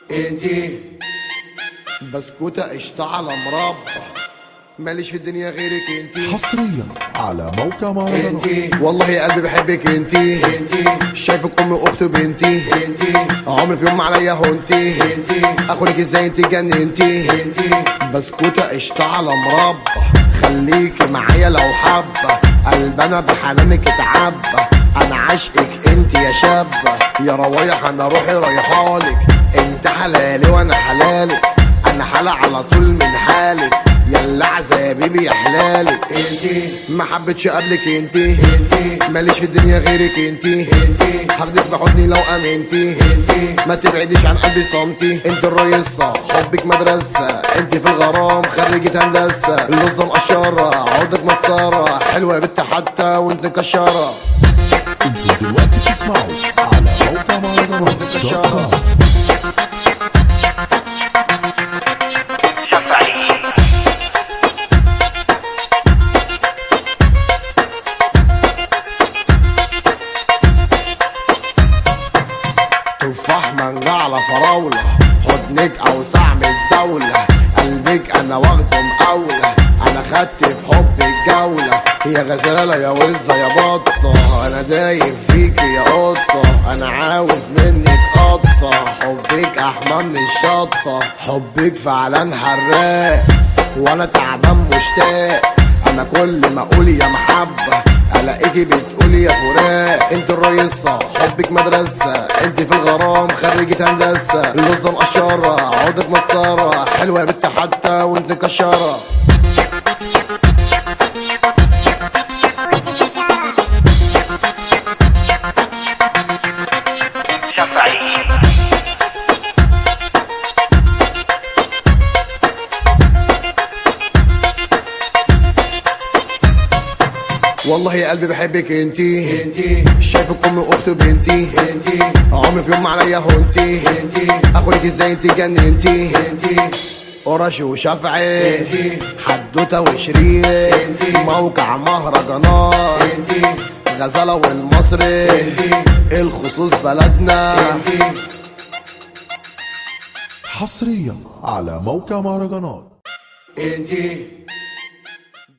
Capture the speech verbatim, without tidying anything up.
انتي بسكوتة قشطة على مربى، ماليش في الدنيا غيرك انتي. حصريا على موقع مهرجانات. انتي والله يا قلبي بحبك انتي. انتي شايفك امي واخت بنتي. انتي عمري في يوم عليا هونتي. انتي اخونك ازاي انتي جننتي. انتي بسكوتة قشطة على مربى، خليكي معايا لو حابة، قلبنا بحنانك اتعبى، انا عاشقك انتي يا شابة، يا روايح انا روحي رايحالك، انت حلالي وانا حلالك، انا حالة على طول من حالك، يلا عزابيبي يا حلالك. انتي ما حبيتش قبلك انتي. انتي ماليش في الدنيا غيرك انتي. انتي هاخدك في حضني لو امنتي. انتي ما تبعديش عن قلبي سنتي، انت الرئيسة حبك مدرسة، انتي في الغرام خريجة هندسة، اللوزة مقشرة عودك مسطرة، حلوة يا بنت حتى وانت مكشرة. انتوا دلوقتي بتسمعوا على موقع مهرجانات دوت كوم. تفاح مانجا على فراولة، حضنك اوسع من الدولة، قلبك انا واخده مقاولة، انا خدت في حبك جولة، يا غزالة يا وزة يا بطة، انا دايب فيك يا قطة، انا عاوز منك قطة، حبك احمى من الشطة، حبك فعلا حراق، وانا تعبان مشتاق، انا كل ما اقول يا محبة الاقيكي بتقولي يا فراق، انت الرئيسة حبك مدرسة، انت في الغرام خريجة هندسة، اللوزة مقشرة عودك مسطرة، حلوة يا بنت حتى وانت مكشرة. والله يا قلبي بحبك انتي. انتي شايفك امي واخت بنتي. انتي عمري في يوم عليا هونتي. انتي اخونك ازاي انتي جننتي. انتي قرش وشفعي. انتي حدوته وشريط. انتي موقع مهرجانات. انتي غزالة والمصري. انتي الخصوص بلدنا. انتي حصريا على موقع مهرجانات. انتي